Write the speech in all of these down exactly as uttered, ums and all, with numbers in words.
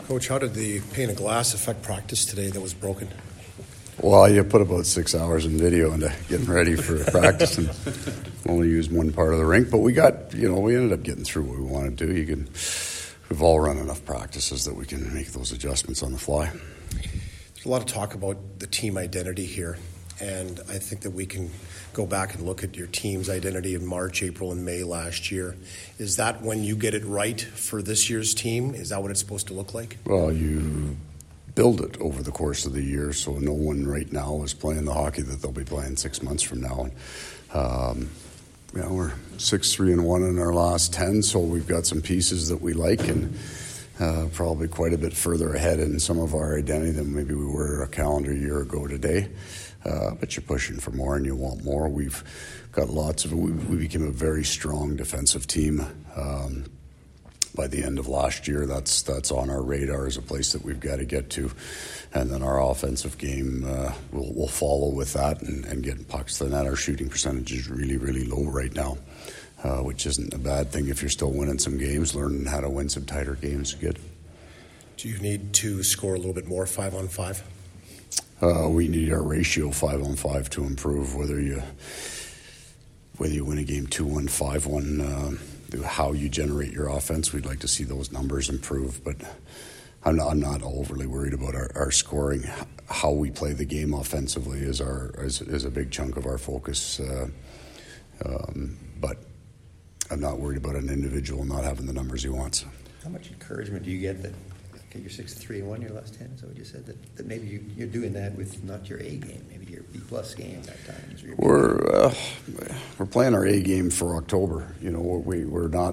Coach, how did the pane of glass affect practice today that was broken? Well, you put about six hours in video into getting ready for practice and only used one part of the rink. But we got, you know, we ended up getting through what we wanted to do. You can, we've all run enough practices that we can make those adjustments on the fly. There's a lot of talk about the team identity here, and I think that we can go back and look at your team's identity in March, April, and May last year. Is that when you get it right for this year's team? Is that what it's supposed to look like? Well, you build it over the course of the year, so no one right now is playing the hockey that they'll be playing six months from now. And, um, you know, we're six, three, and one in our last ten, so we've got some pieces that we like, and uh, probably quite a bit further ahead in some of our identity than maybe we were a calendar year ago today. Uh, but you're pushing for more, and you want more. We've got lots of. We, we became a very strong defensive team. Um, By the end of last year, that's that's on our radar as a place that we've got to get to. And then our offensive game uh, will will follow with that and, and get pucks to the net. Our shooting percentage is really, really low right now, uh, which isn't a bad thing if you're still winning some games. Learning how to win some tighter games is good. Do you need to score a little bit more five on five? Uh, we need our ratio five on five to improve, whether you whether you win a game two one, five one. Uh, how you generate your offense, we'd like to see those numbers improve, but I'm not, I'm not overly worried about our, our scoring. How we play the game offensively is our is, is a big chunk of our focus, uh, um, but I'm not worried about an individual not having the numbers he wants. How much encouragement do you get that okay, you're six three and one your last ten? Is that what you said? That, that maybe you, you're doing that with not your A game, maybe your B plus game at times. Or we're uh, we're playing our A game for October. You know, we we're not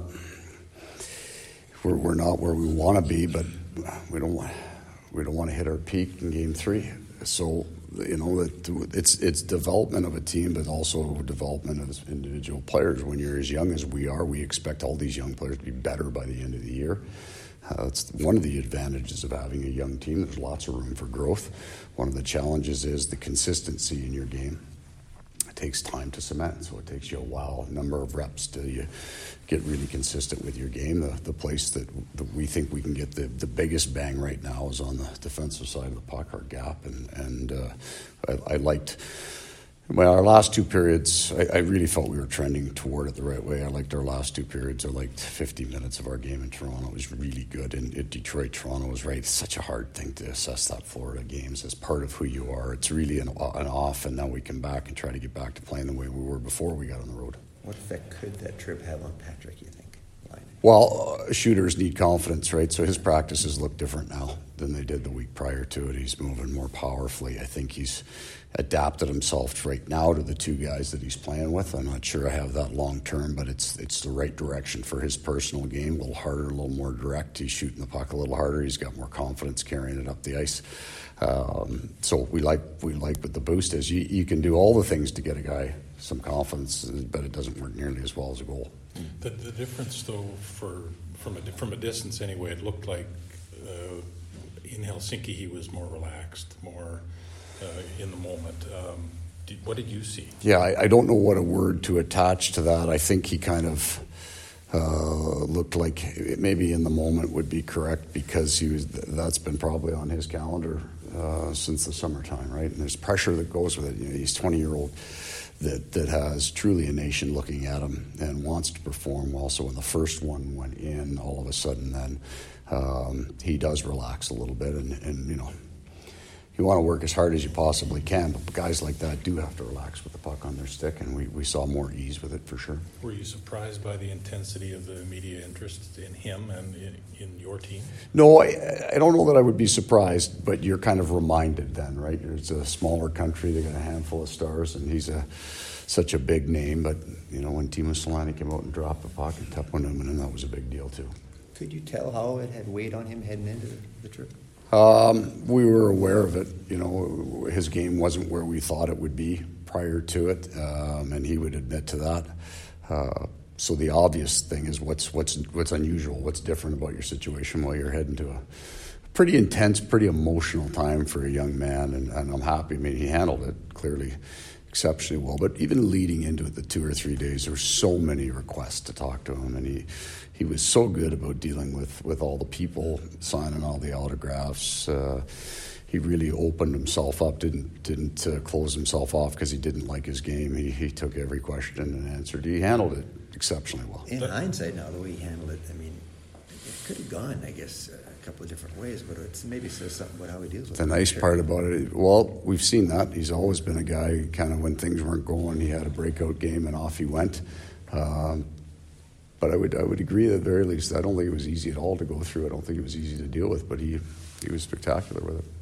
we're we're not where we want to be, but we don't want we don't want to hit our peak in game three. So you know, it, it's it's development of a team, but also development of individual players. When you're as young as we are, we expect all these young players to be better by the end of the year. Uh, that's one of the advantages of having a young team. There's lots of room for growth. One of the challenges is the consistency in your game. It takes time to cement, so it takes you a while, a number of reps till you get really consistent with your game. The, the place that, that we think we can get the, the biggest bang right now is on the defensive side of the puck, our gap, and, and uh, I, I liked... Well, our last two periods, I, I really felt we were trending toward it the right way. I liked our last two periods. I liked fifty minutes of our game in Toronto. It was really good. And in Detroit, Toronto was right. It's such a hard thing to assess that Florida games as part of who you are. It's really an, an off, and now we come back and try to get back to playing the way we were before we got on the road. What effect could that trip have on Patrick, you think? Well, uh, shooters need confidence, right? So his practices look different now than they did the week prior to it. He's moving more powerfully. I think he's adapted himself right now to the two guys that he's playing with. I'm not sure I have that long term, but it's it's the right direction for his personal game. A little harder, a little more direct. He's shooting the puck a little harder. He's got more confidence carrying it up the ice. Um, so we like we like what the boost is. You, you can do all the things to get a guy some confidence, but it doesn't work nearly as well as a goal. The, the difference, though, for from a from a distance anyway, it looked like uh, in Helsinki he was more relaxed, more uh, in the moment. Um, did, what did you see? Yeah, I, I don't know what a word to attach to that. I think he kind of uh, looked like maybe in the moment would be correct because he was. That's been probably on his calendar uh, since the summertime, right? And there's pressure that goes with it. You know, he's twenty year old. That, that has truly a nation looking at him and wants to perform well. So when the first one went in, all of a sudden then um, he does relax a little bit. And, and, you know, you want to work as hard as you possibly can, but guys like that do have to relax with the puck on their stick, and we, we saw more ease with it for sure. Were you surprised by the intensity of the media interest in him and in, in your team? No, I, I don't know that I would be surprised, but you're kind of reminded then, right? It's a smaller country, they got a handful of stars, and he's a such a big name, but, you know, when Timo Solani came out and dropped the puck and Teppo Numminen, that was a big deal too. Could you tell how it had weighed on him heading into the, the trip? Um, we were aware of it. You know, his game wasn't where we thought it would be prior to it, um, and he would admit to that. Uh, so the obvious thing is what's what's what's unusual, what's different about your situation while you're heading to a pretty intense, pretty emotional time for a young man, and, and I'm happy. I mean, he handled it clearly exceptionally well. But even leading into it, the two or three days, there were so many requests to talk to him, and he he was so good about dealing with, with all the people, signing all the autographs. Uh, he really opened himself up, didn't didn't uh, close himself off because he didn't like his game. He he took every question and answered. He handled it exceptionally well. In hindsight now, the way he handled it, I mean, it could have gone, I guess, a couple of different ways, but it's maybe says something about how he deals with it. The nice part about it, well, we've seen that. He's always been a guy, kind of when things weren't going, he had a breakout game and off he went. Um, but I would I would agree at the very least, I don't think it was easy at all to go through. I don't think it was easy to deal with, but he, he was spectacular with it.